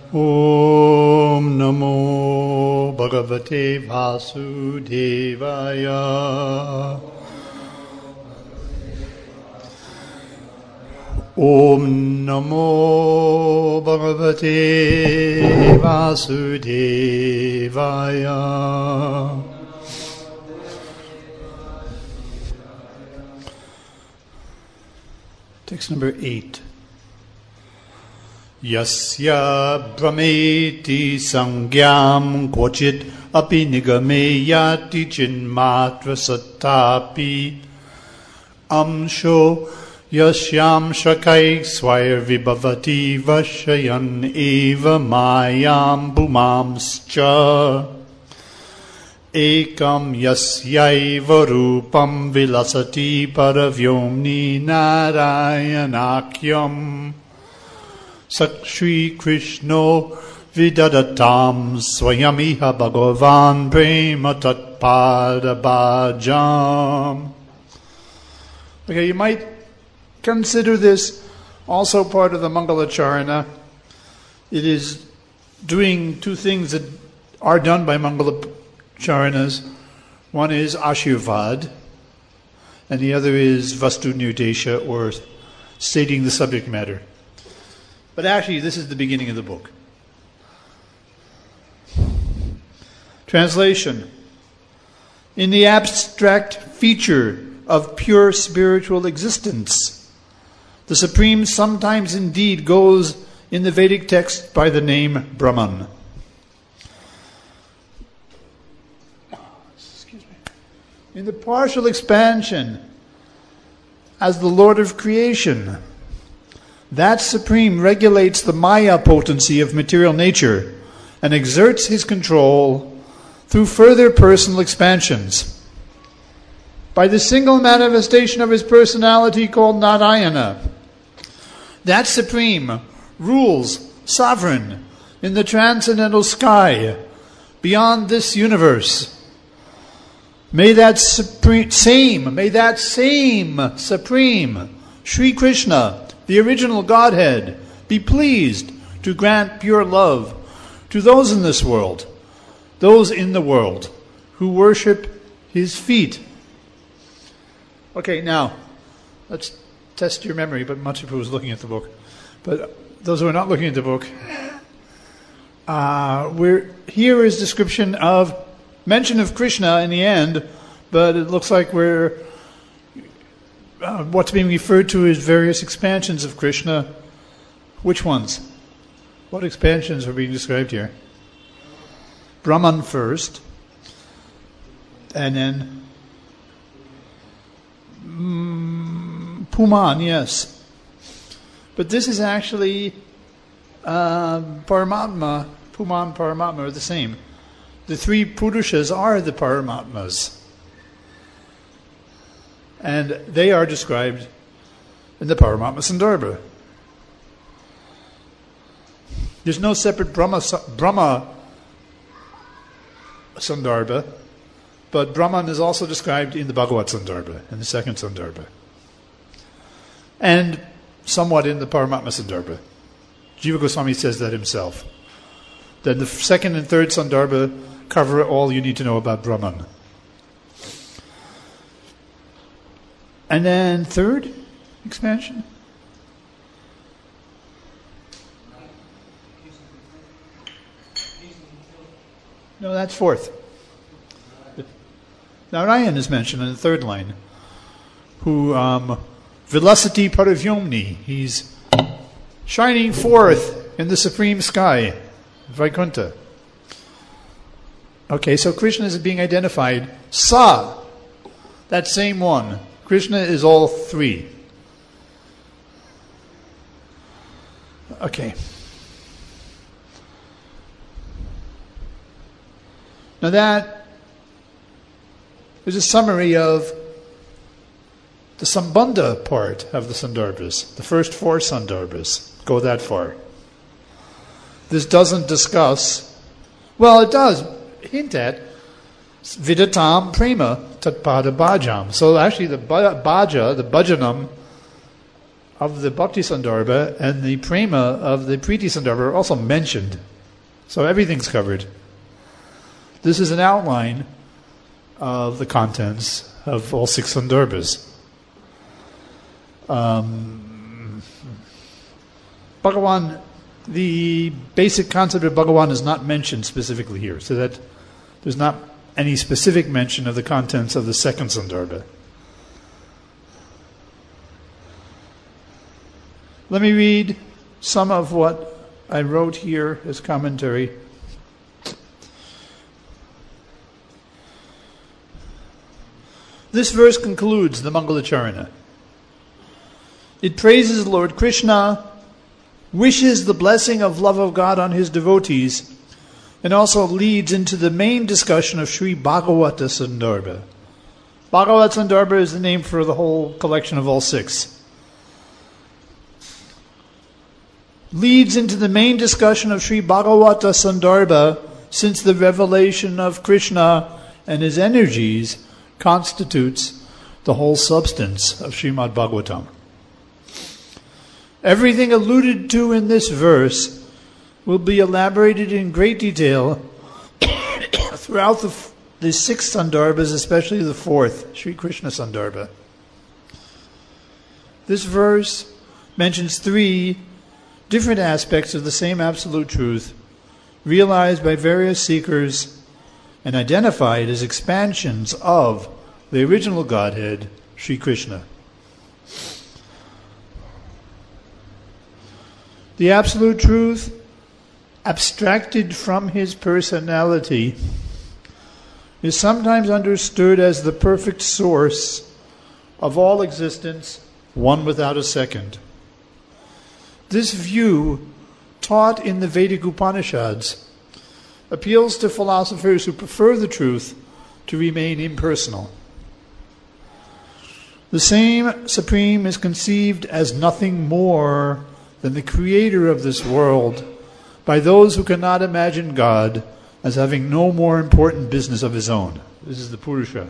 Om Namo Bhagavate Vasudevaya. Om Namo Bhagavate Vasudevaya. Text number 8. Yasya brahmeti sangyam kvochit api nigame yati chinmatra sattapi amsho yasyam shakai swayar vibhavati vashayan eva mayam bhumamscha ekam yasyaiva rupam vilasati paravyomni narayanakyam Sakshri Krishno vidadatam swayamiha bhagavan prema tatpadabhajam. Okay, you might consider this also part of the Mangalacharana. It is doing two things that are done by Mangalacharanas. One is Ashirvad, and the other is Vastu Nirdesha, or stating the subject matter. But actually, this is the beginning of the book. Translation. In the abstract feature of pure spiritual existence, the Supreme sometimes indeed goes in the Vedic text by the name Brahman. In the partial expansion as the Lord of creation, that Supreme regulates the Maya potency of material nature and exerts his control through further personal expansions. By the single manifestation of his personality called Narayana, that Supreme rules sovereign in the transcendental sky beyond this universe. May that same Supreme, Sri Krishna, the original Godhead, be pleased to grant pure love to those in this world, those in the world who worship his feet. Okay, now, let's test your memory, but much of who was looking at the book. But those who are not looking at the book, here is description of mention of Krishna in the end, but it looks like what's being referred to is various expansions of Krishna. Which ones? What expansions are being described here? Brahman first, and then Puman, yes. But this is actually Paramatma. Puman, Paramatma are the same. The three Purushas are the Paramatmas. And they are described in the Paramatma Sandarbha. There's no separate Brahma Sandarbha, but Brahman is also described in the Bhagavat Sandarbha, in the second Sandarbha. And somewhat in the Paramatma Sandarbha. Jiva Goswami says that himself. Then the second and third Sandarbha cover all you need to know about Brahman. And then third expansion? No, that's fourth. Narayan is mentioned in the third line. Who, Vilasati Paravyomni, he's shining forth in the supreme sky, Vaikuntha. Okay, so Krishna is being identified. Sa, that same one. Krishna is all three. Okay. Now that is a summary of the Sambandha part of the Sandarbhas. The first four Sandarbhas go that far. This doesn't discuss, well, it does hint at Vidatam Prema Tatpada Bhajam. So actually the Bhaja, the Bhajanam, of the Bhakti Sandarbha and the Prema of the Priti Sandarbha are also mentioned. So everything's covered. This is an outline of the contents of all 6 Sandarbhas. Bhagavan, the basic concept of Bhagavan is not mentioned specifically here, so that there's not any specific mention of the contents of the 2nd Sandarbha. Let me read some of what I wrote here as commentary. This verse concludes the Mangalacharana. It praises Lord Krishna, wishes the blessing of love of God on his devotees, and also leads into the main discussion of Sri Bhagavata Sandarbha. Bhagavata Sandarbha is the name for the whole collection of all 6. Leads into the main discussion of Sri Bhagavata Sandarbha, since the revelation of Krishna and his energies constitutes the whole substance of Srimad Bhagavatam. Everything alluded to in this verse will be elaborated in great detail throughout the 6 Sandarbhas, especially the 4th, Sri Krishna Sandarbha. This verse mentions 3 different aspects of the same absolute truth, realized by various seekers and identified as expansions of the original Godhead, Sri Krishna. The absolute truth, abstracted from his personality, is sometimes understood as the perfect source of all existence, one without a second. This view, taught in the Vedic Upanishads, appeals to philosophers who prefer the truth to remain impersonal. The same Supreme is conceived as nothing more than the creator of this world by those who cannot imagine God as having no more important business of his own. This is the Purusha.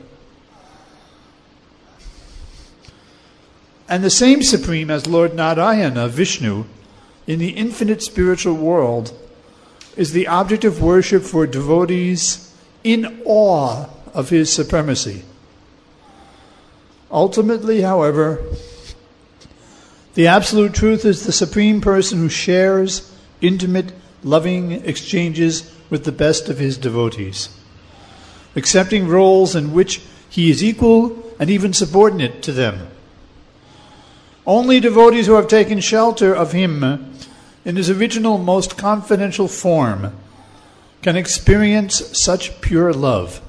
And the same Supreme as Lord Narayana, Vishnu, in the infinite spiritual world, is the object of worship for devotees in awe of his supremacy. Ultimately, however, the absolute truth is the Supreme Person who shares intimate, loving exchanges with the best of his devotees, accepting roles in which he is equal and even subordinate to them. Only devotees who have taken shelter of him in his original, most confidential form can experience such pure love.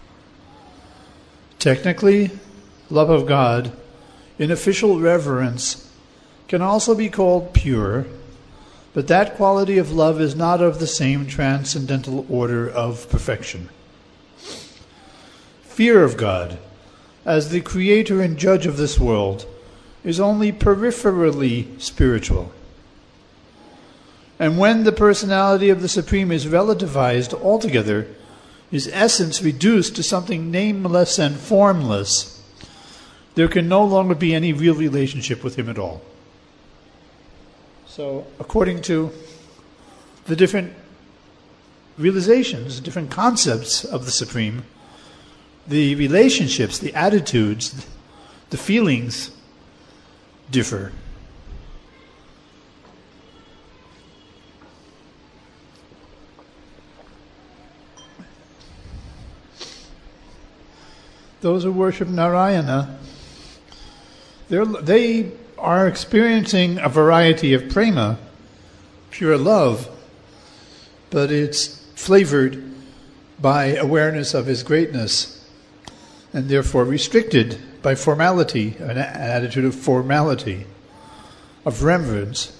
Technically, love of God, in official reverence, can also be called pure, but that quality of love is not of the same transcendental order of perfection. Fear of God, as the creator and judge of this world, is only peripherally spiritual. And when the personality of the Supreme is relativized altogether, his essence reduced to something nameless and formless, there can no longer be any real relationship with him at all. So, according to the different realizations, different concepts of the Supreme, the relationships, the attitudes, the feelings differ. Those who worship Narayana, they are experiencing a variety of prema, pure love, but it's flavored by awareness of his greatness and therefore restricted by formality, an attitude of formality, of reverence.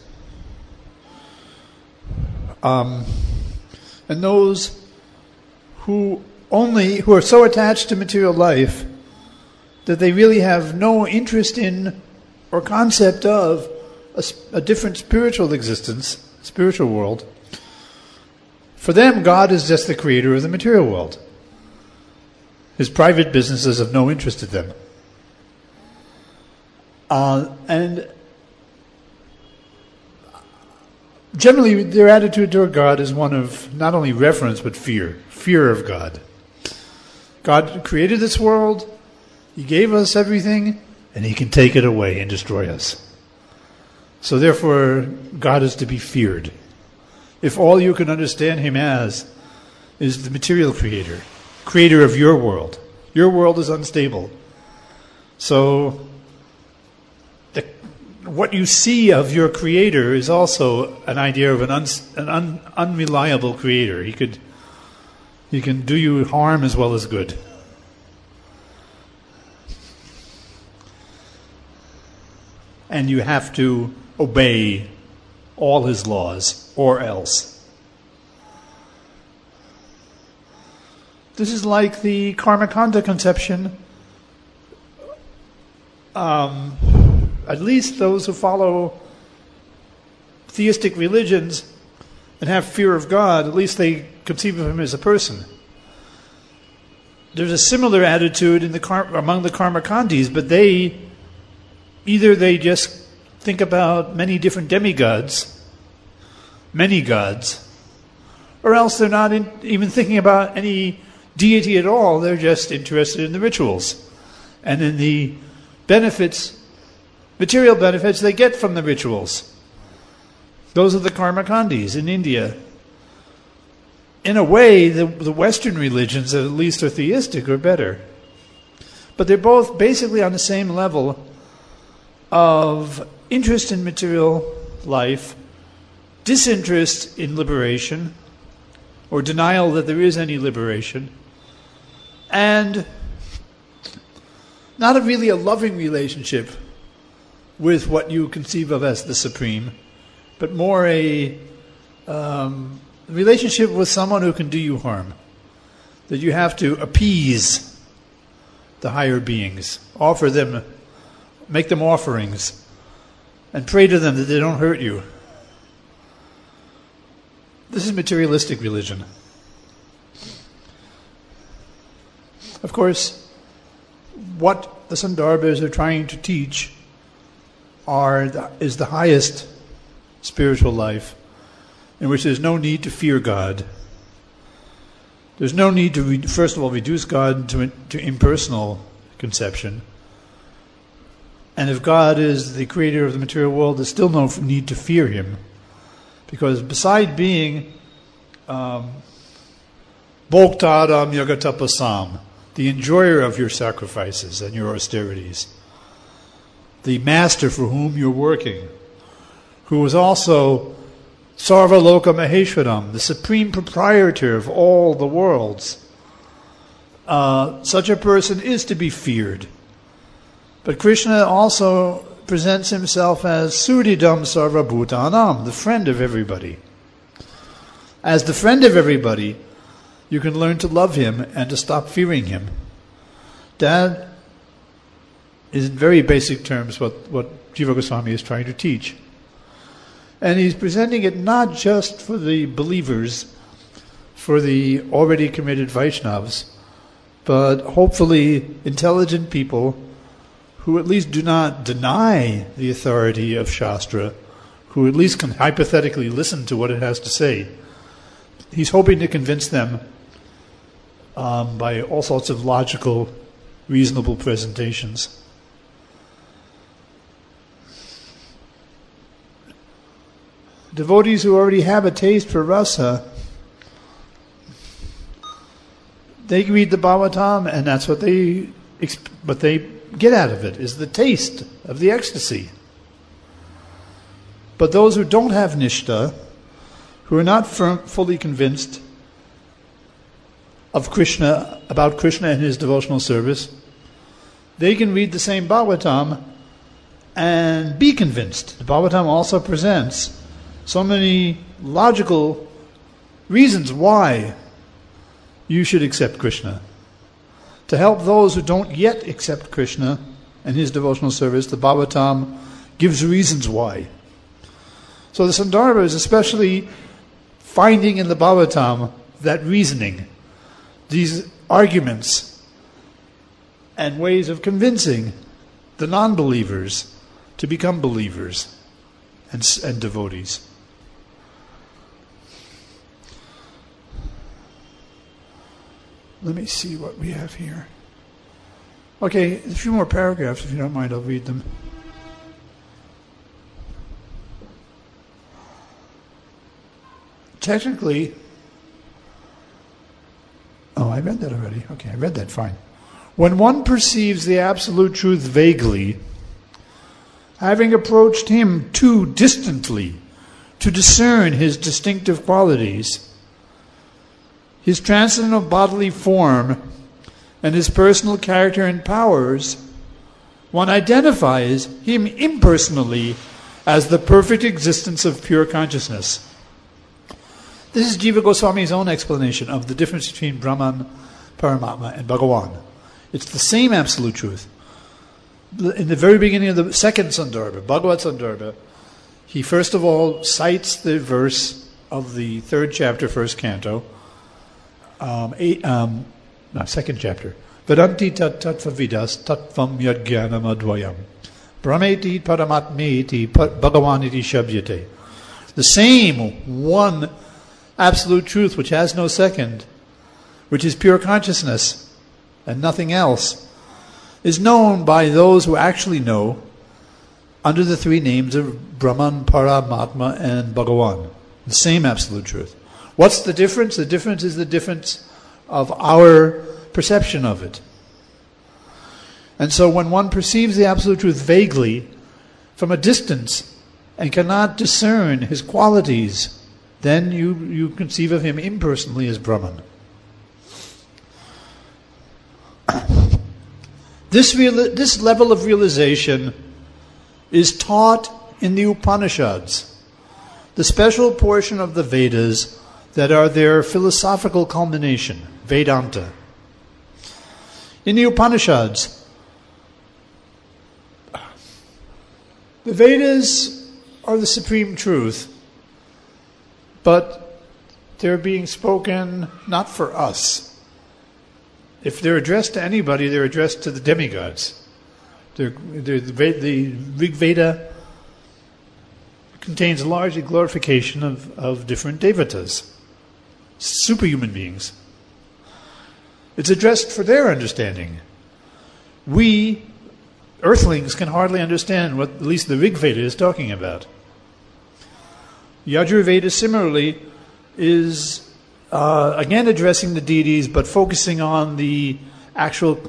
And those who are so attached to material life that they really have no interest in or concept of a different spiritual existence, spiritual world. For them, God is just the creator of the material world. His private business is of no interest to them. And generally their attitude toward God is one of not only reverence but fear of God. God created this world, He gave us everything, and He can take it away and destroy us. So therefore, God is to be feared. If all you can understand Him as is the material creator of your world is unstable. So what you see of your creator is also an idea of an unreliable creator. He can do you harm as well as good. And you have to obey all His laws, or else. This is like the Karmakanda conception. At least those who follow theistic religions and have fear of God, at least they conceive of Him as a person. There's a similar attitude among the Karmakandis, but they just think about many different demigods, many gods, or else they're not even thinking about any deity at all. They're just interested in the rituals and in the material benefits they get from the rituals. Those are the Karmakandis in India. In a way, the Western religions, at least are theistic, are better. But they're both basically on the same level of interest in material life, disinterest in liberation, or denial that there is any liberation, and not really a loving relationship with what you conceive of as the supreme, but more a relationship with someone who can do you harm, that you have to appease the higher beings, make them offerings, and pray to them that they don't hurt you. This is materialistic religion. Of course, what the Sandarbhas are trying to teach is the highest spiritual life, in which there's no need to fear God. There's no need to, first of all, reduce God to impersonal conception. And if God is the creator of the material world, there's still no need to fear Him. Because beside being Bhoktaram Yagatapasam, the enjoyer of your sacrifices and your austerities, the master for whom you're working, who is also Sarvaloka Maheshwaram, the supreme proprietor of all the worlds, such a person is to be feared. But Krishna also presents Himself as Suridam Sarvabhutanam, the friend of everybody. As the friend of everybody, you can learn to love Him and to stop fearing Him. That is, in very basic terms, what Jiva Goswami is trying to teach. And he's presenting it not just for the believers, for the already committed Vaishnavas, but hopefully intelligent people who at least do not deny the authority of Shastra, who at least can hypothetically listen to what it has to say. He's hoping to convince them by all sorts of logical, reasonable presentations. Devotees who already have a taste for rasa, they read the Bhagavatam, and that's what they get out of it, is the taste of the ecstasy. But those who don't have nishta, who are not fully convinced of Krishna, about Krishna and His devotional service, they can read the same Bhagavatam and be convinced. The Bhagavatam also presents so many logical reasons why you should accept Krishna. To help those who don't yet accept Krishna and His devotional service, the Bhagavatam gives reasons why. So the Sandarbha is especially finding in the Bhagavatam that reasoning, these arguments and ways of convincing the non-believers to become believers and devotees. Let me see what we have here. Okay, a few more paragraphs, if you don't mind, I'll read them. Technically, I read that already. Okay, I read that, fine. When one perceives the absolute truth vaguely, having approached him too distantly to discern his distinctive qualities, his transcendental bodily form, and his personal character and powers, one identifies him impersonally as the perfect existence of pure consciousness. This is Jiva Goswami's own explanation of the difference between Brahman, Paramatma, and Bhagawan. It's the same absolute truth. In the very beginning of the second Sandarbha, Bhagavad Sandarbha, he first of all cites the verse of the third chapter, first canto, second chapter. Vedanti tat tattvavidas tattvam yadgyanam advayam. Brahmeti paramatmeti bhagavaniti shabdyate. The same one absolute truth which has no second, which is pure consciousness and nothing else, is known by those who actually know under the three names of Brahman, Paramatma, and Bhagawan. The same absolute truth. What's the difference? The difference is the difference of our perception of it. And so when one perceives the absolute truth vaguely, from a distance, and cannot discern his qualities, then you conceive of him impersonally as Brahman. This level of realization is taught in the Upanishads, the special portion of the Vedas that are their philosophical culmination, Vedanta. In the Upanishads, the Vedas are the supreme truth, but they're being spoken not for us. If they're addressed to anybody, they're addressed to the demigods. The Rig Veda contains largely glorification of different devatas, superhuman beings. It's addressed for their understanding. We, earthlings, can hardly understand what at least the Rig Veda is talking about. Yajur Veda similarly is again addressing the deities, but focusing on the actual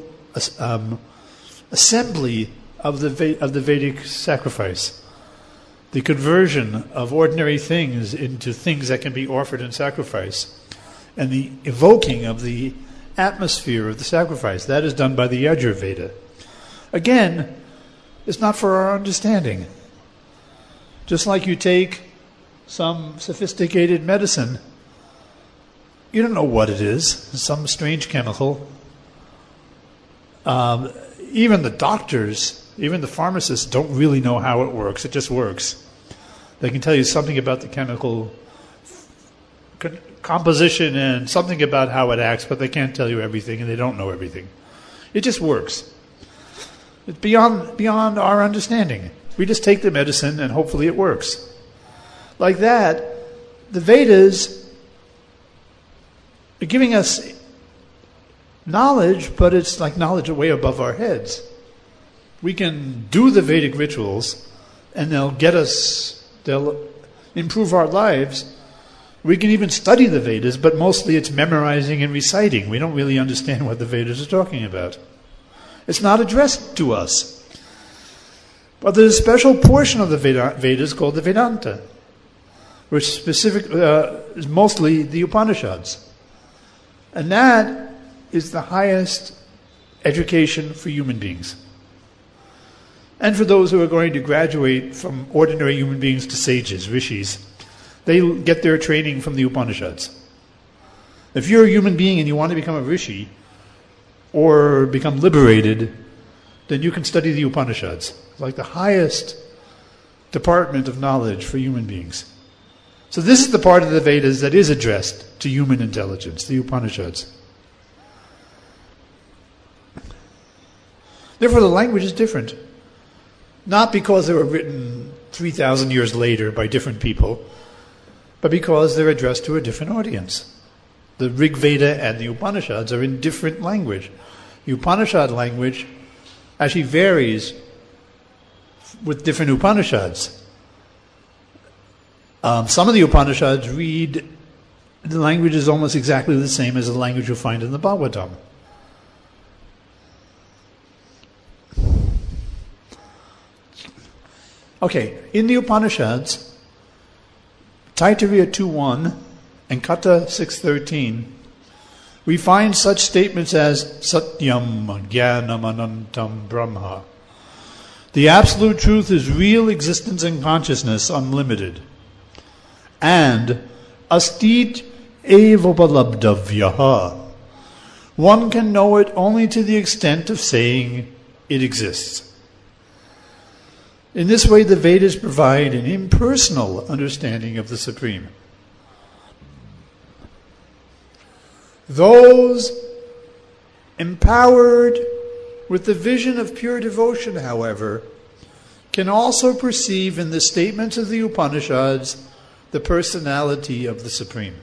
assembly of the Vedic sacrifice, the conversion of ordinary things into things that can be offered in sacrifice, and the evoking of the atmosphere of the sacrifice. That is done by the Yajur Veda. Again, it's not for our understanding. Just like you take some sophisticated medicine, you don't know what it is, some strange chemical. Even the doctors, even the pharmacists don't really know how it works. It just works. They can tell you something about the chemical composition and something about how it acts, but they can't tell you everything, and they don't know everything. It just works. It's beyond our understanding. We just take the medicine and hopefully it works. Like that, the Vedas are giving us knowledge, but it's like knowledge way above our heads. We can do the Vedic rituals, and they'll improve our lives. We can even study the Vedas, but mostly it's memorizing and reciting. We don't really understand what the Vedas are talking about. It's not addressed to us. But there's a special portion of the Vedas called the Vedanta, which is mostly the Upanishads. And that is the highest education for human beings. And for those who are going to graduate from ordinary human beings to sages, rishis, they get their training from the Upanishads. If you're a human being and you want to become a rishi or become liberated, then you can study the Upanishads. It's like the highest department of knowledge for human beings. So this is the part of the Vedas that is addressed to human intelligence, the Upanishads. Therefore, the language is different. Not because they were written 3,000 years later by different people, but because they're addressed to a different audience. The Rig Veda and the Upanishads are in different language. The Upanishad language actually varies with different Upanishads. Some of the Upanishads read, the language is almost exactly the same as the language you'll find in the Bhagavatam. Okay, in the Upanishads, Taittiriya 2.1 and Kata 6.13, we find such statements as Satyam Jnanam Anantam Brahma. The absolute truth is real existence and consciousness, unlimited. And Astit Evopalabdavyaha. One can know it only to the extent of saying it exists. In this way, the Vedas provide an impersonal understanding of the Supreme. Those empowered with the vision of pure devotion, however, can also perceive in the statements of the Upanishads the personality of the Supreme.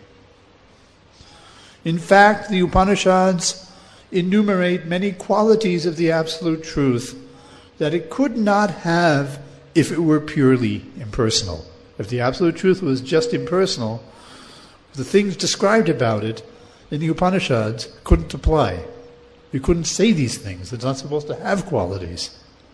In fact, the Upanishads enumerate many qualities of the Absolute Truth that it could not have if it were purely impersonal. If the Absolute Truth was just impersonal, the things described about it in the Upanishads couldn't apply. You couldn't say these things. It's not supposed to have qualities.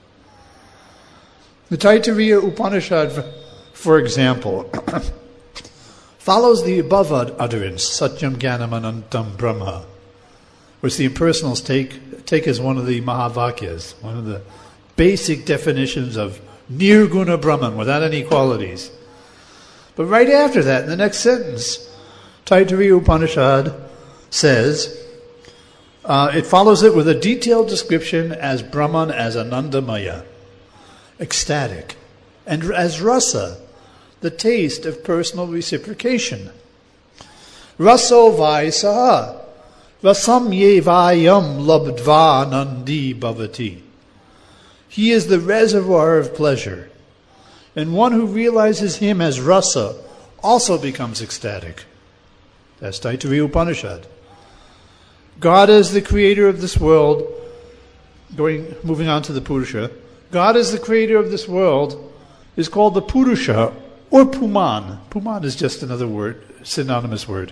The Taittiriya Upanishad, for example, follows the above utterance, Satyam Jnanam Anantam Brahma, which the impersonals take as one of the Mahavakyas, one of the basic definitions of Nirguna Brahman, without any qualities. But right after that, in the next sentence, Taittiriya Upanishad says, it follows it with a detailed description as Brahman as Anandamaya, ecstatic, and as rasa, the taste of personal reciprocation. Raso vaisaha, rasam ye vayam labdva nandi bhavati. He is the reservoir of pleasure, and one who realizes him as rasa also becomes ecstatic. That's Taittiriya Upanishad. God is the creator of this world. Moving on to the Purusha. God is the creator of this world is called the Purusha or Puman. Puman is just another word, synonymous word.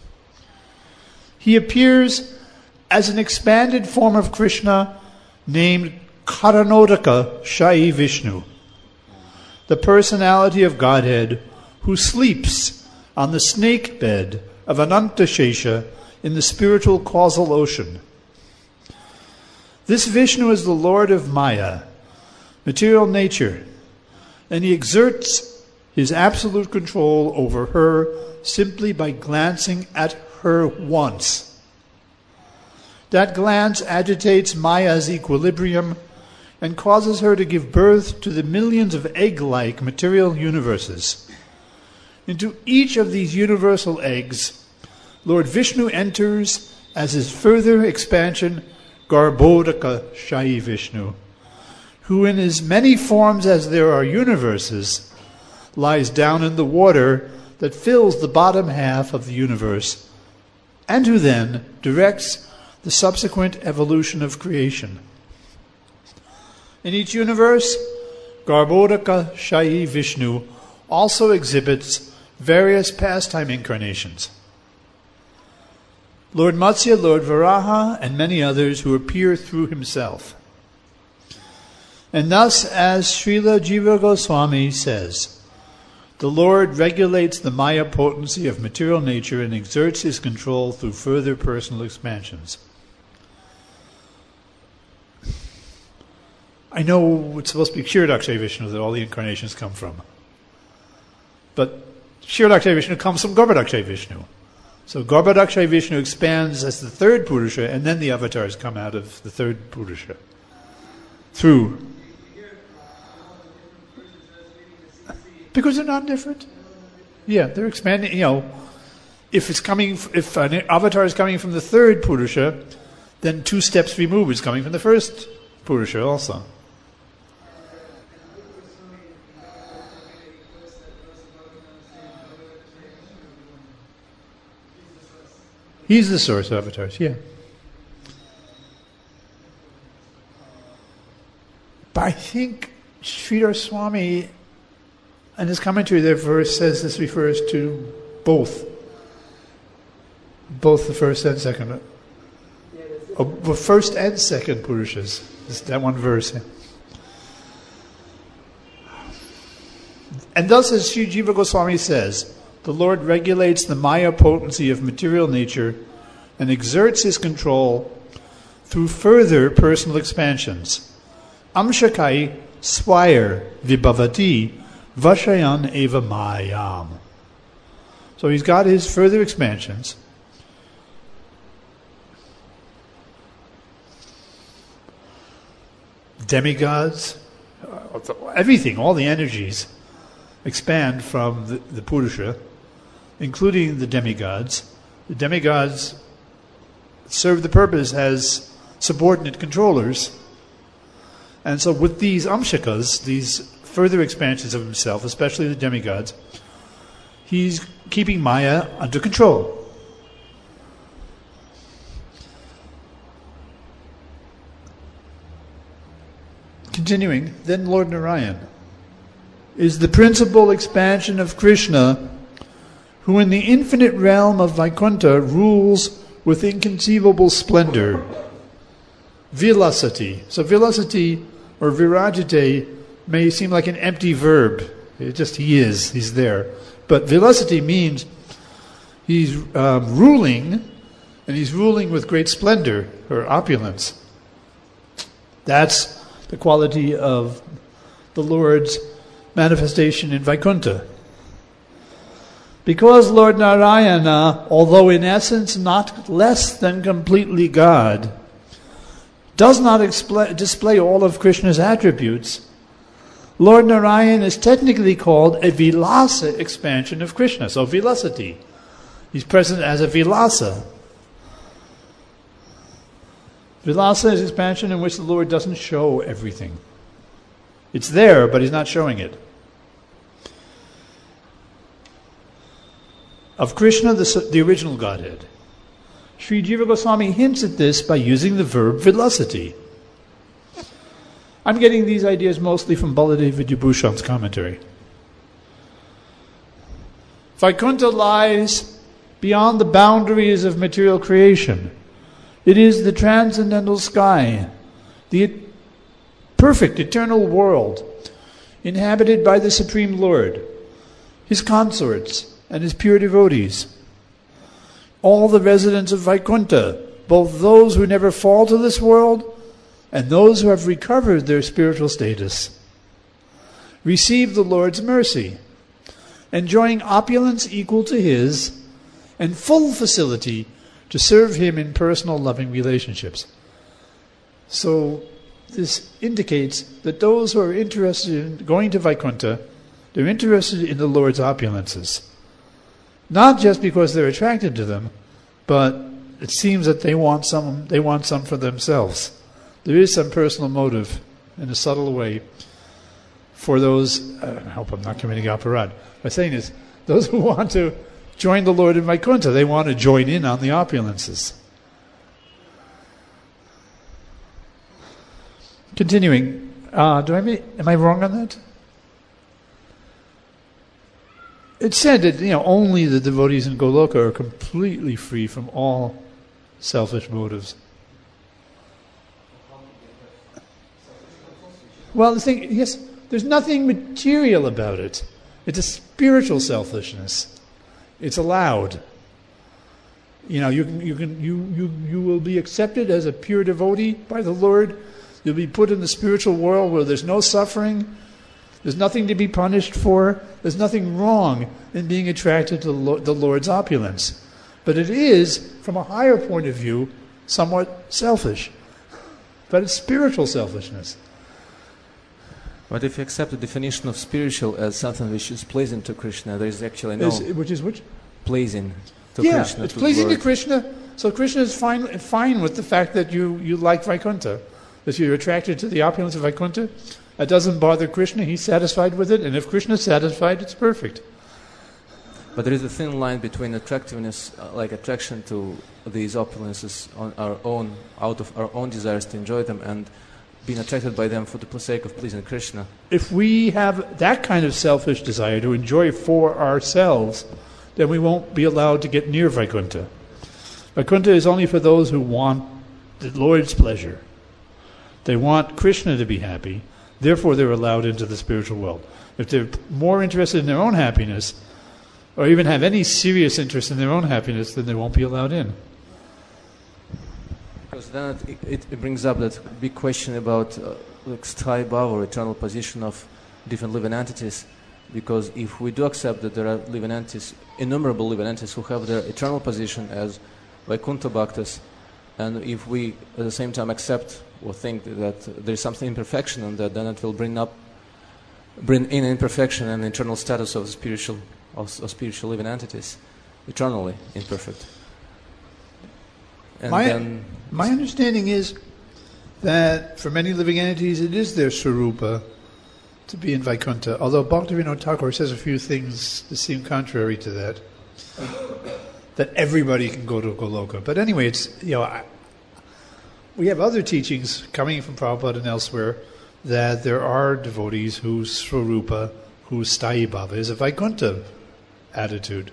He appears as an expanded form of Krishna named Karanodaka Shai Vishnu, the personality of Godhead who sleeps on the snake bed of Anantashesha in the spiritual causal ocean. This Vishnu is the Lord of Maya, material nature, and he exerts his absolute control over her simply by glancing at her once. That glance agitates Maya's equilibrium and causes her to give birth to the millions of egg-like material universes. Into each of these universal eggs, Lord Vishnu enters as his further expansion, Garbhodaka Shai Vishnu, who in as many forms as there are universes, lies down in the water that fills the bottom half of the universe, and who then directs the subsequent evolution of creation. In each universe, Garbhodaka Shai Vishnu also exhibits various pastime incarnations. Lord Matsya, Lord Varaha, and many others who appear through himself. And thus, as Srila Jiva Goswami says, the Lord regulates the Maya potency of material nature and exerts his control through further personal expansions. I know it's supposed to be Kshirodakshay Vishnu that all the incarnations come from. But Kshirodakshay Vishnu comes from Garbhodakshay Vishnu. So Garbhodakshay Vishnu expands as the third Purusha, and then the avatars come out of the third Purusha. Through. Because they're not different. Yeah, they're expanding, if an avatar is coming from the third Purusha, then 2 steps removed is coming from the first Purusha also. He's the source of avatars, yeah. But I think Sridhar Swami, in his commentary, there verse says this refers to both the first and second, first and second Purushas. It's that one verse. Yeah. And thus, as Sri Jiva Goswami says, the Lord regulates the Maya potency of material nature and exerts his control through further personal expansions. Amshakai swayar vibhavati vashayan eva mayam. So he's got his further expansions. Demigods, everything, all the energies expand from the Purusha, including the demigods. The demigods serve the purpose as subordinate controllers. And so with these amshakas, these further expansions of himself, especially the demigods, he's keeping Maya under control. Continuing, then Lord Narayan is the principal expansion of Krishna, who in the infinite realm of Vaikuntha rules with inconceivable splendor. Vilasati. So vilasati or virajate may seem like an empty verb. He's there. But vilasati means he's ruling, and he's ruling with great splendor or opulence. That's the quality of the Lord's manifestation in Vaikuntha. Because Lord Narayana, although in essence not less than completely God, does not display all of Krishna's attributes, Lord Narayan is technically called a vilasa expansion of Krishna. So vilasati. He's present as a vilasa. Vilasa is expansion in which the Lord doesn't show everything. It's there, but he's not showing it. Of Krishna, the original Godhead. Sri Jiva Goswami hints at this by using the verb vilasati. I'm getting these ideas mostly from Baladev Vidyabhushan's commentary. Vaikuntha lies beyond the boundaries of material creation. It is the transcendental sky, the perfect eternal world, inhabited by the Supreme Lord, his consorts, and his pure devotees. All the residents of Vaikuntha, both those who never fall to this world and those who have recovered their spiritual status, receive the Lord's mercy, enjoying opulence equal to his and full facility to serve him in personal loving relationships. So this indicates that those who are interested in going to Vaikuntha, they're interested in the Lord's opulences. Not just because they're attracted to them, but it seems that they want some for themselves. There is some personal motive in a subtle way for those, I hope I'm not committing aparad by saying this, those who want to join the Lord in Vaikuntha, they want to join in on the opulences. Continuing, am I wrong on that? It's said that only the devotees in Goloka are completely free from all selfish motives. Well, the thing, yes, there's nothing material about it. It's a spiritual selfishness. It's allowed. You will be accepted as a pure devotee by the Lord. You'll be put in the spiritual world where there's no suffering. There's nothing to be punished for. There's nothing wrong in being attracted to the Lord's opulence. But it is, from a higher point of view, somewhat selfish. But it's spiritual selfishness. But if you accept the definition of spiritual as something which is pleasing to Krishna, there is actually no... Which? Pleasing to Krishna. Yeah, it's pleasing to Krishna. So Krishna is fine with the fact that you like Vaikuntha, that you're attracted to the opulence of Vaikuntha. That doesn't bother Krishna. He's satisfied with it. And if Krishna's satisfied, it's perfect. But there is a thin line between attractiveness, like attraction to these opulences on our own, out of our own desires to enjoy them, and being attracted by them for the sake of pleasing Krishna. If we have that kind of selfish desire to enjoy for ourselves, then we won't be allowed to get near Vaikuntha. Vaikuntha is only for those who want the Lord's pleasure. They want Krishna to be happy, therefore they're allowed into the spiritual world. If they're more interested in their own happiness, or even have any serious interest in their own happiness, then they won't be allowed in. Because then it brings up that big question about like Sthai Bhava, or eternal position of different living entities. Because if we do accept that there are living entities, innumerable living entities who have their eternal position as Vaikuntha Bhaktas, and if we at the same time accept or think that there is something imperfection in that, then it will bring in imperfection and internal status of spiritual living entities, eternally imperfect. And my understanding is that for many living entities it is their Swarupa to be in Vaikuntha, although Bhaktivinoda Thakur says a few things that seem contrary to that, that everybody can go to Goloka. But anyway, it's, we have other teachings coming from Prabhupada and elsewhere that there are devotees whose Swarupa, whose Sthai Bhava is a Vaikuntha attitude.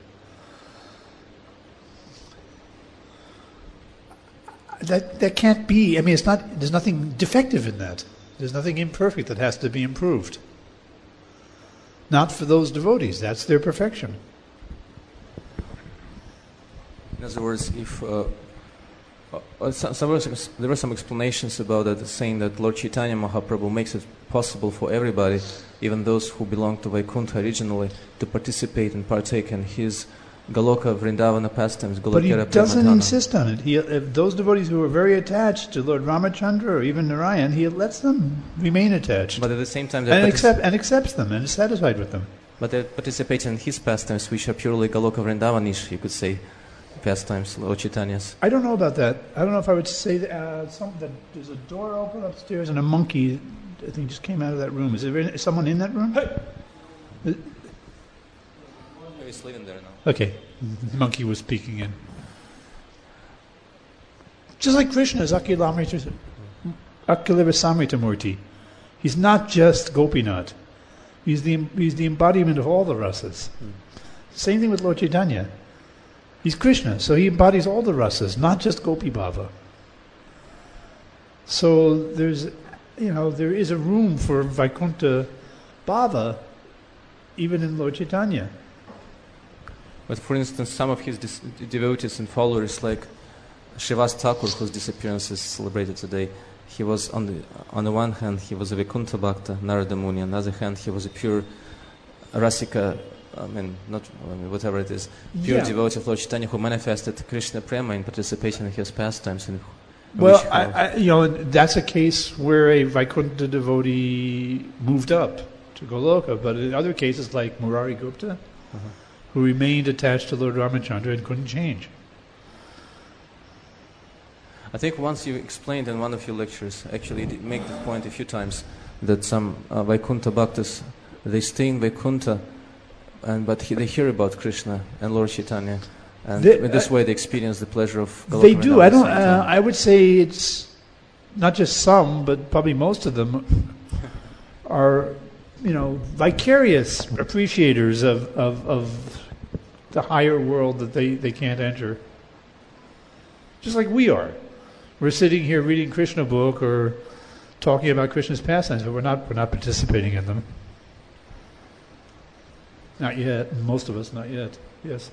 That can't be. I mean, it's not. There's nothing defective in that. There's nothing imperfect that has to be improved. Not for those devotees. That's their perfection. In other words, if there were some explanations about that, saying that Lord Chaitanya Mahaprabhu makes it possible for everybody, even those who belong to Vaikuntha originally, to participate and partake in his Goloka Vrindavana pastimes. But he doesn't insist on it. If those devotees who are very attached to Lord Ramachandra or even Narayan, he lets them remain attached. But at the same time, accepts them and is satisfied with them. But they participate in his pastimes, which are purely Goloka Vrindavanish, you could say, pastimes, Lord Chaitanya's. I don't know about that. I don't know if I would say that, there's a door open upstairs and a monkey, I think, just came out of that room. Is there someone in that room? Hey! He's living there now. Okay, the monkey was peeking in. Just like Krishna is Akhilamrita Samritamurti. He's not just Gopinath. He's the embodiment of all the rasas. Same thing with Lord Chaitanya. He's Krishna, so he embodies all the rasas, not just Gopi Bhava. So there is a room for Vaikuntha Bhava even in Lord Chaitanya. But for instance, some of his devotees and followers, like Srivas Thakur, whose disappearance is celebrated today, he was on the one hand he was a Vaikuntha Bhakta, Narada Muni, on the other hand he was a pure Rasika, whatever it is, pure devotee of Lord Chaitanya who manifested Krishna Prema in participating in his pastimes. That's a case where a Vaikuntha devotee moved up to Goloka, but in other cases like Murari Gupta, who remained attached to Lord Ramachandra and couldn't change. I think once you explained in one of your lectures, actually you did make the point a few times, that some Vaikuntha Bhaktas, they stay in Vaikuntha, but they hear about Krishna and Lord Chaitanya, and in this way they experience the pleasure of Goloka. They do. I would say it's not just some, but probably most of them are, vicarious appreciators of the higher world that they can't enter. Just like we are. We're sitting here reading Krishna book or talking about Krishna's pastimes, but we're not participating in them. Not yet. Most of us, not yet. Yes.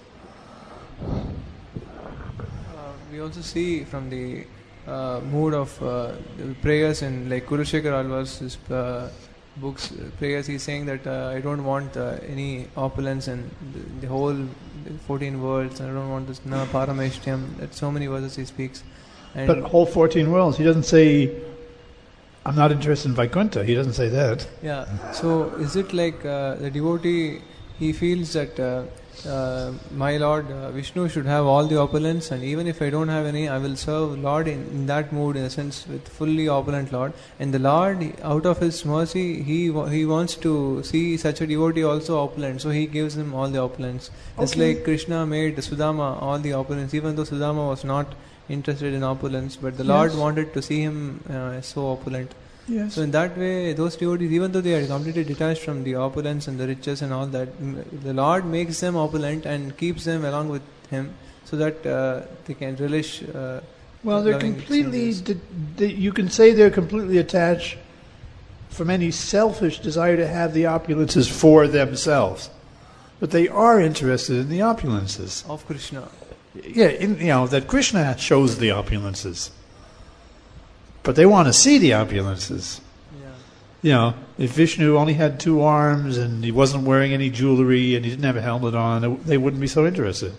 We also see from the mood of the prayers in like Kulashekhar Alvar's books, prayers, he's saying that I don't want any opulence and the whole 14 worlds. I don't want this na parameshtyam. That so many verses he speaks. But whole 14 worlds. He doesn't say, I'm not interested in Vaikuntha. He doesn't say that. Yeah. So is it like the devotee, he feels that my Lord Vishnu should have all the opulence, and even if I don't have any, I will serve Lord in that mood, in a sense, with fully opulent Lord. And the Lord, out of His mercy, He wants to see such a devotee also opulent, so He gives him all the opulence. It's like Krishna made Sudama all the opulence, even though Sudama was not interested in opulence, but the Lord wanted to see him so opulent. Yes. So in that way, those devotees, even though they are completely detached from the opulence and the riches and all that, the Lord makes them opulent and keeps them along with Him, so that they can relish. Well, they're completely. You can say they're completely attached from any selfish desire to have the opulences for themselves, but they are interested in the opulences of Krishna. Yeah, that Krishna shows the opulences. But they want to see the opulences. If Vishnu only had 2 arms and he wasn't wearing any jewelry and he didn't have a helmet on, they wouldn't be so interested.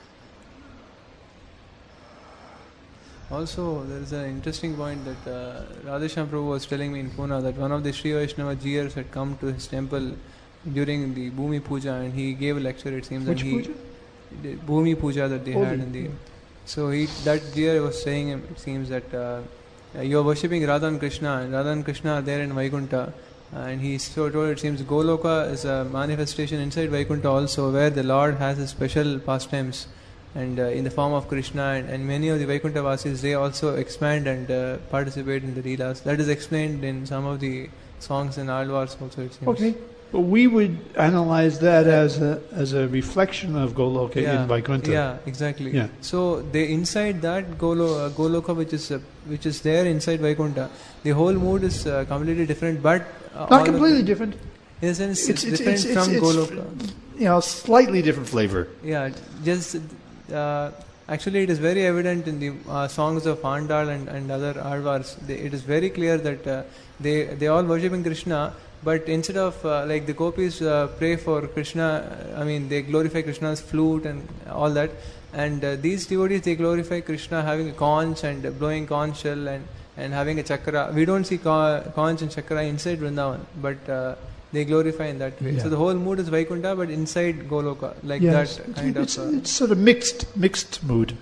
Also, there is an interesting point that Radheshyam Prabhu was telling me in Pune, that one of the Sri Vaishnava Jiyars had come to his temple during the Bhumi Puja, and he gave a lecture, it seems. Which puja? The Bhumi Puja that they had in the... So that Jiyar was saying, it seems that... you are worshipping Radha and Krishna, and Radha and Krishna are there in Vaikuntha, and he so told, it seems Goloka is a manifestation inside Vaikuntha also, where the Lord has his special pastimes, and in the form of Krishna, and many of the Vaikuntha Vasis, they also expand and participate in the Leelas. That is explained in some of the songs in Alvars also, it seems. Okay. But we would analyze that as a reflection of Goloka in Vaikuntha. Yeah, exactly. Yeah. So they inside that Goloka, which is there inside Vaikuntha, the whole mood is completely different, but not completely different. In a sense, it's different from Goloka. Slightly different flavor. Yeah, just actually, it is very evident in the songs of Andal and other Alvars. It is very clear that they all worshipping Krishna. But instead of like the gopis pray for Krishna, they glorify Krishna's flute and all that. And these devotees, they glorify Krishna having a conch and blowing conch shell and having a chakra. We don't see conch and chakra inside Vrindavan, but they glorify in that way. Yeah. So the whole mood is Vaikuntha, but inside Goloka, like that kind of... It's sort of mixed mood.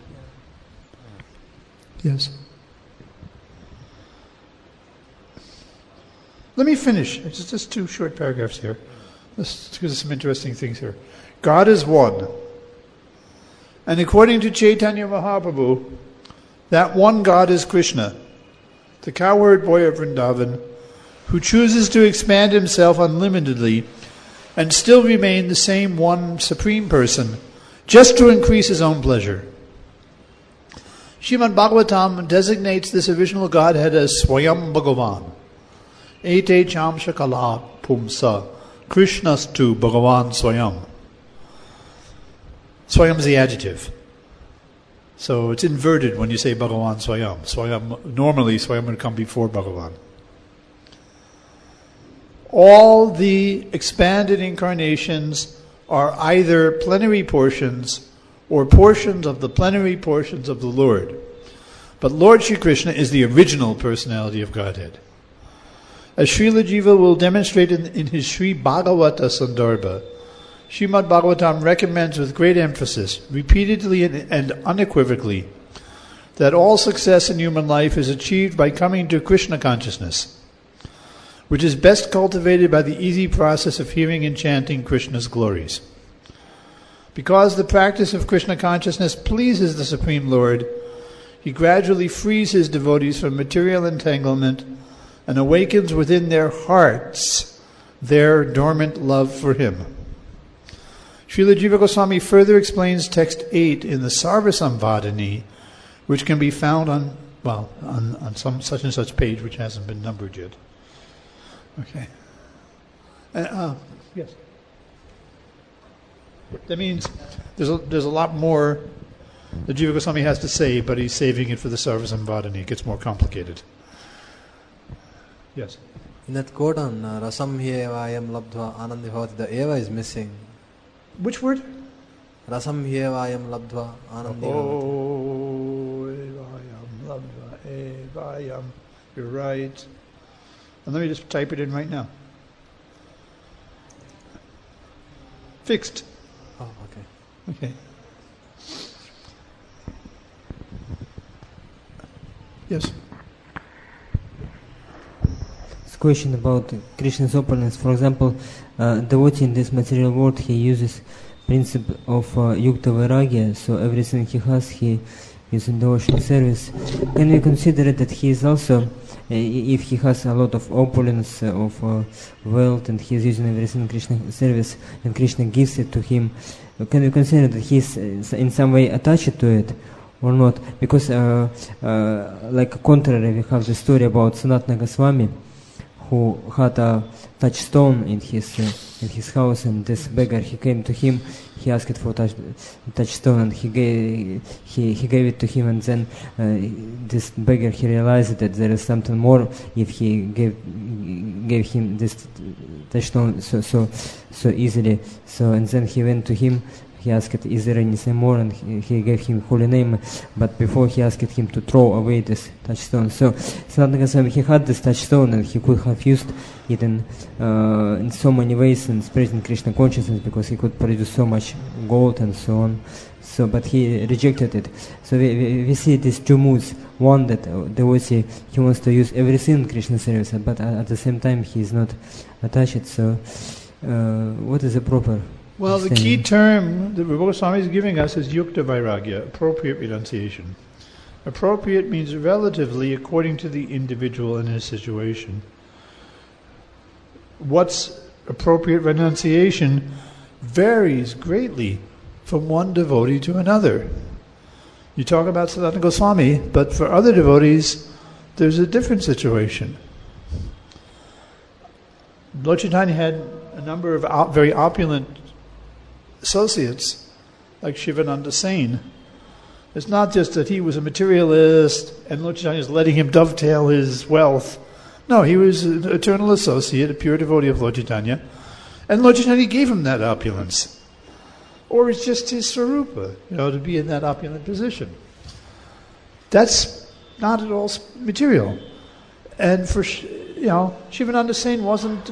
Yes. Let me finish. It's just 2 short paragraphs here. Because there's some interesting things here. God is one. And according to Chaitanya Mahaprabhu, that one God is Krishna, the cowherd boy of Vrindavan, who chooses to expand himself unlimitedly and still remain the same one supreme person, just to increase his own pleasure. Srimad Bhagavatam designates this original Godhead as Swayam Bhagavan. Ete chamsha kala pumsa Krishnastu Bhagavan Swayam. Swayam is the adjective. So it's inverted when you say Bhagavan Swayam. Normally Swayam would come before Bhagavan. All the expanded incarnations are either plenary portions or portions of the plenary portions of the Lord. But Lord Shri Krishna is the original personality of Godhead. As Srila Jiva will demonstrate in his Sri Bhagavata Sandarbha, Srimad Bhagavatam recommends with great emphasis, repeatedly and unequivocally, that all success in human life is achieved by coming to Krishna consciousness, which is best cultivated by the easy process of hearing and chanting Krishna's glories. Because the practice of Krishna consciousness pleases the Supreme Lord, he gradually frees his devotees from material entanglement and awakens within their hearts their dormant love for him. Srila Jiva Goswami further explains text 8 in the Sarvasamvadani, which can be found on some such and such page which hasn't been numbered yet. Okay. Yes. That means there's a lot more that Jiva Goswami has to say, but he's saving it for the Sarvasamvadani. It gets more complicated. Yes. In that quote on Rasam Hyevayam Labdhva Anandi Bhavati, the Eva is missing. Which word? Rasam Hyevayam Labdhva Anandi Bhavati. Oh, Evayam Labdhva Evayam. You're right. And let me just type it in right now. Fixed. Oh, okay. Okay. Yes. This question about Krishna's opulence. For example, devotee in this material world, he uses principle of yukta vairagya, so everything he has, he is in devotional service. Can we consider that he is also, if he has a lot of opulence of wealth and he is using everything in Krishna service and Krishna gives it to him, can we consider that he is in some way attached to it or not? Because like contrary, we have the story about Sanatana Goswami, who had a touchstone in his house, and this beggar, he came to him, he asked for touchstone, and he gave it to him, and then this beggar, he realized that there is something more if he gave him this touchstone so easily. So and then he went to him. He asked, is there anything more? And he gave him holy name, but before he asked him to throw away this touchstone. So Sanatana Goswami, he had this touchstone and he could have used it in so many ways in spreading Krishna consciousness, because he could produce so much gold and so on. So, but he rejected it. So we see these two moods. One, that devotee, he wants to use everything in Krishna service, but at the same time he is not attached. So what is the proper? Well, the key term that Goswami is giving us is yukta vairagya, appropriate renunciation. Appropriate means relatively according to the individual and his situation. What's appropriate renunciation varies greatly from one devotee to another. You talk about Sanatana Goswami, but for other devotees, there's a different situation. Lord Chaitanya had a number of very opulent associates, like Shivananda Sen. It's not just that he was a materialist and Lord Chaitanya is letting him dovetail his wealth. No, he was an eternal associate, a pure devotee of Lord Chaitanya, and Lord Chaitanya gave him that opulence. Or it's just his swarupa, to be in that opulent position. That's not at all material. And for, Shivananda Sen wasn't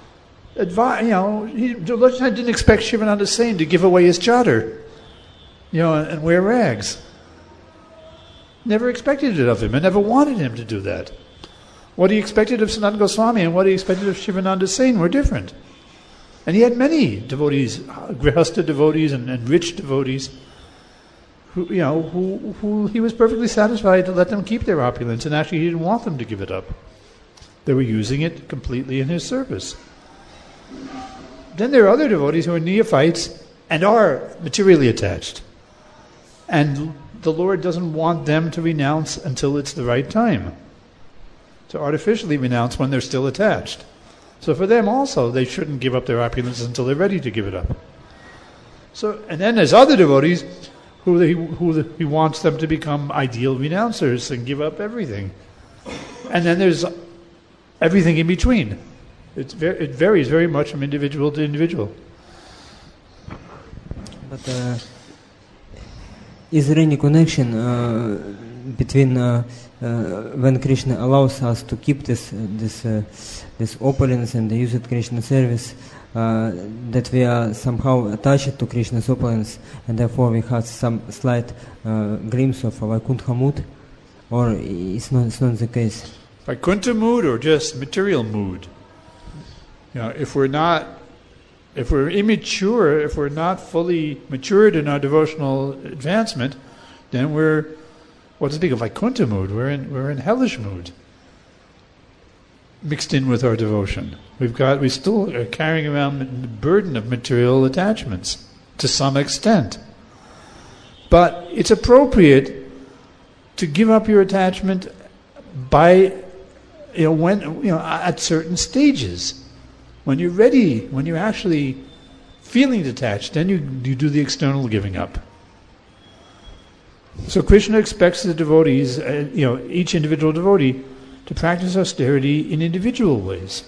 Lord Chaitanya didn't expect Shivananda Sen to give away his chadar, and wear rags. Never expected it of him, and never wanted him to do that. What he expected of Sanatana Goswami and what he expected of Shivananda Sen were different. And he had many devotees, grihastha devotees and rich devotees, who he was perfectly satisfied to let them keep their opulence, and actually he didn't want them to give it up. They were using it completely in his service. Then there are other devotees who are neophytes and are materially attached. And the Lord doesn't want them to renounce until it's the right time. To artificially renounce when they're still attached. So for them also, they shouldn't give up their opulence until they're ready to give it up. So, and then there's other devotees who he wants them to become ideal renouncers and give up everything. And then there's everything in between. It varies very much from individual to individual. But is there any connection between when Krishna allows us to keep this opulence and use it Krishna service, that we are somehow attached to Krishna's opulence, and therefore we have some slight glimpse of Vaikuntha mood, or it's not the case? Vaikuntha mood or just material mood? If we're immature, if we're not fully matured in our devotional advancement, then we're, what to speak of Vaikuntha mood, we're in hellish mood, mixed in with our devotion. We still are carrying around the burden of material attachments to some extent. But it's appropriate to give up your attachment by, at certain stages. When you're ready, when you're actually feeling detached, then you do the external giving up. So Krishna expects the devotees, each individual devotee, to practice austerity in individual ways,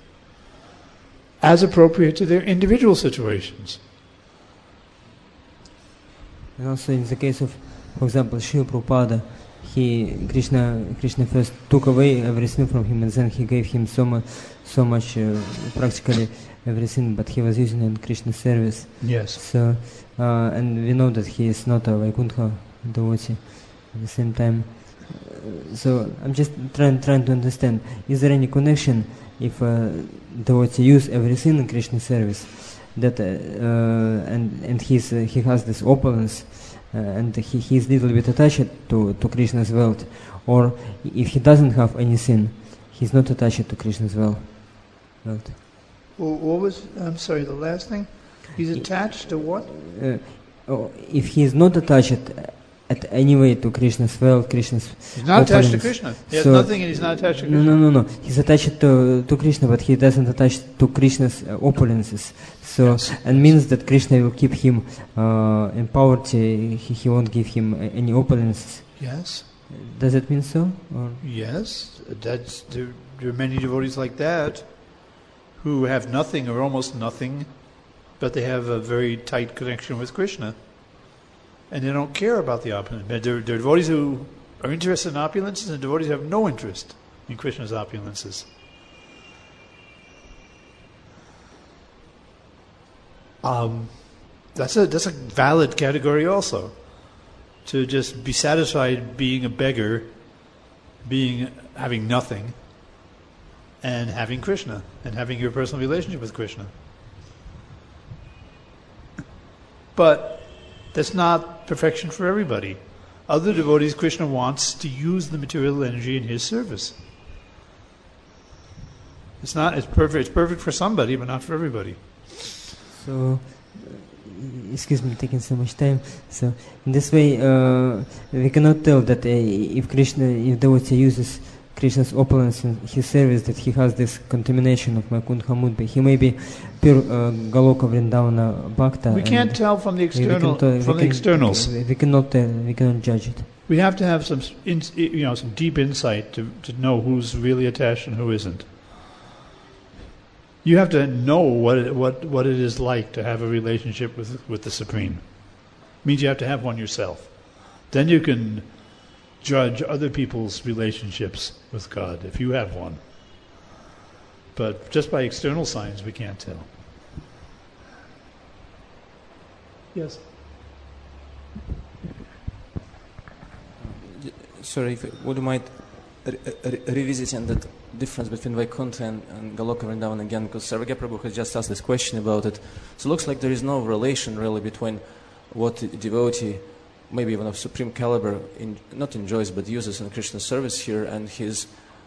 as appropriate to their individual situations. And also in the case of, for example, Srila Prabhupada, Krishna first took away everything from him, and then he gave him so much, practically everything, but he was using it in Krishna's service. Yes. So, and we know that he is not a Vaikuntha devotee at the same time. So I'm just trying to understand, is there any connection if devotee use everything in Krishna's service, that and he has this opulence, and he is little bit attached to Krishna's wealth, or if he doesn't have anything, he's not attached to Krishna's wealth? Well, what was, I'm sorry, the last thing? He's attached to what? If he is not attached at any way to Krishna's wealth, Krishna's He's not attached to opulence, Krishna. He has so- nothing and he's not attached to Krishna. No. He's attached to Krishna, but he doesn't attach to Krishna's opulences. So, Yes. and means that Krishna will keep him in poverty. He won't give him any opulences. Yes. Does it mean so? Or? Yes. There are many devotees like that who have nothing or almost nothing, but they have a very tight connection with Krishna. And they don't care about the opulence. There are devotees who are interested in opulences and devotees who have no interest in Krishna's opulences. That's a valid category also. To just be satisfied being a beggar, having nothing, and having Krishna, and having your personal relationship with Krishna. But that's not perfection for everybody. Other devotees, Krishna wants to use the material energy in his service. It's perfect. It's perfect for somebody, but not for everybody. So, excuse me, taking so much time. So, in this way, we cannot tell that if devotee uses Krishna's opulence in his service, that he has this contamination of Vaikuntha mood. He may be pure Goloka Vrindavana Bhakta. We can't tell from the externals. We cannot tell. We cannot judge it. We have to have some deep insight to know who's really attached and who isn't. You have to know what it is like to have a relationship with the Supreme. It means you have to have one yourself. Then you can judge other people's relationships with God if you have one. But just by external signs we can't tell. Yes. Sorry, would you mind revisiting that difference between Vaikuntha and Goloka Vrindavan again? Because Sarvagya Prabhu has just asked this question about it. So it looks like there is no relation really between what a devotee, maybe even of supreme caliber, not enjoys but uses in Krishna's service here, and his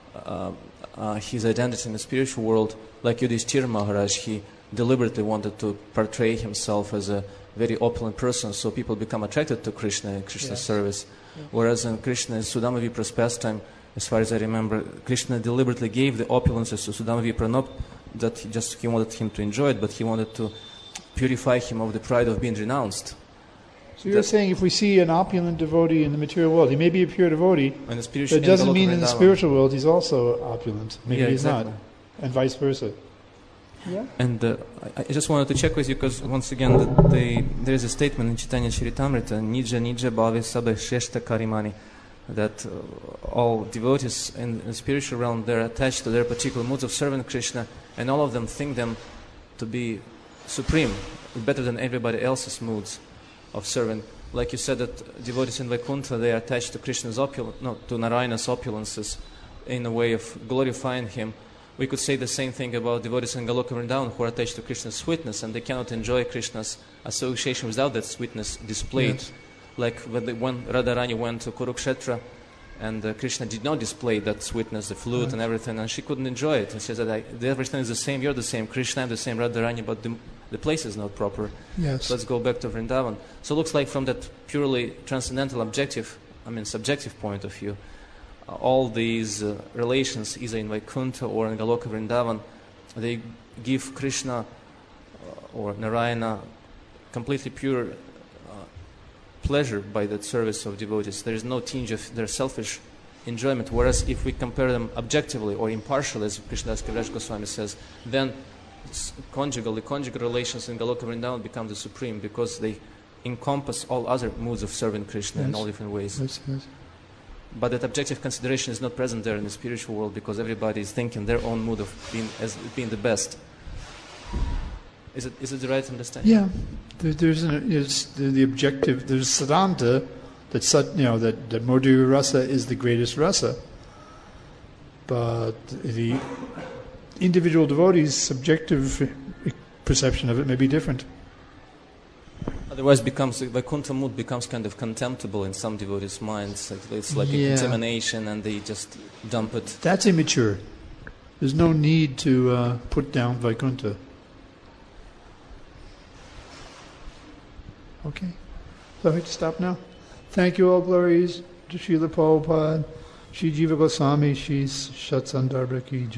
identity in the spiritual world. Like Yudhishthira Maharaj, he deliberately wanted to portray himself as a very opulent person, so people become attracted to Krishna and Krishna's service. Yeah. Whereas in Krishna's Sudama Vipra's pastime, as far as I remember, Krishna deliberately gave the opulences to Sudama Vipra, not that he wanted him to enjoy it, but he wanted to purify him of the pride of being renounced. So you're saying if we see an opulent devotee in the material world, he may be a pure devotee, but it doesn't mean in the spiritual world he's also opulent. Maybe he's not, and vice versa. Yeah. And I just wanted to check with you, because once again there is a statement in Chaitanya Charitamrita, Nija Nija Bhave Sabha Sheshta Karimani, that all devotees in the spiritual realm, they're attached to their particular moods of serving Krishna, and all of them think them to be supreme, better than everybody else's moods of serving. Like you said, that devotees in Vaikuntha, they are attached to Krishna's to Narayana's opulences in a way of glorifying him. We could say the same thing about devotees in Goloka Vrindavan who are attached to Krishna's sweetness, and they cannot enjoy Krishna's association without that sweetness displayed. Yes. Like when Radharani went to Kurukshetra, and Krishna did not display that sweetness, the flute and everything, and she couldn't enjoy it. And she said that everything is the same, you're the same, Krishna, I'm the same, Radharani, but the place is not proper. Yes. So let's go back to Vrindavan. So it looks like from that purely transcendental subjective point of view, all these relations, either in Vaikuntha or in Goloka Vrindavan, they give Krishna or Narayana completely pure pleasure by that service of devotees. There is no tinge of their selfish enjoyment. Whereas if we compare them objectively or impartially, as Krishnadas Kaviraj Goswami says, then conjugal relations in Goloka Vrindavan become the supreme, because they encompass all other moods of serving Krishna in all different ways. Yes. But that objective consideration is not present there in the spiritual world because everybody is thinking their own mood of being the best. Is it the right understanding? Yeah, it's the objective. There's Siddhanta that Madhurya Rasa is the greatest rasa, but the individual devotee's subjective perception of it may be different. Otherwise, Vaikuntha mood becomes kind of contemptible in some devotees' minds. It's like a contamination, and they just dump it. That's immature. There's no need to put down Vaikuntha. Okay. So I have to stop now. Thank you, all glories to Srila Prabhupada, Shri Jiva Goswami, Shri Satsandarbha Ki Jai.